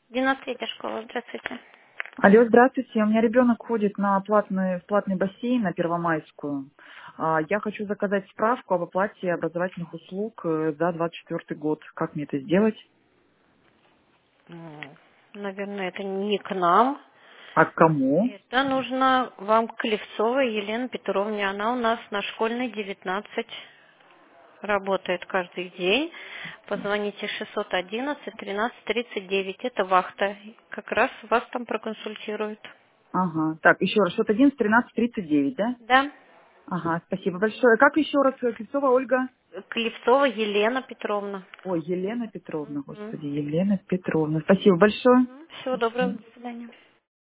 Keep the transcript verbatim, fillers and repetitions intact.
Двенадцатая школа, здравствуйте. Алло, здравствуйте. У меня ребенок ходит на платный, в платный бассейн на Первомайскую. А, Я хочу заказать справку об оплате образовательных услуг э, за двадцать четвёртый год. Как мне это сделать? М, Наверное, это не к нам. А к кому? Это нужно вам к Клевцовой Елене Петровне. Она у нас на школьной девятнадцать работает каждый день. Позвоните шестьсот одиннадцать тринадцать тридцать девять. Это вахта. Как раз вас там проконсультируют. Ага. Так, еще раз. Счет один с тринадцать тридцать девять, да? Да. Ага, спасибо большое. Как еще раз? э, Клевцова Ольга? Клевцова Елена Петровна. Ой, Елена Петровна, Мгм. господи, Елена Петровна. Спасибо большое. Всего доброго. До свидания.